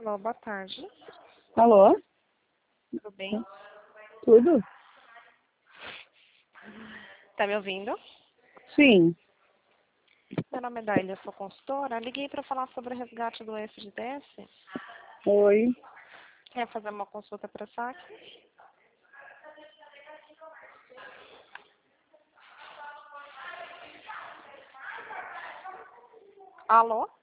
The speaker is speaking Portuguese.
Alô, boa tarde. Alô? Tudo bem? Tudo? Tá me ouvindo? Sim. Meu nome é Daília, eu sou consultora. Liguei para falar sobre o resgate do FGTS. Oi. Quer fazer uma consulta para saque? Alô?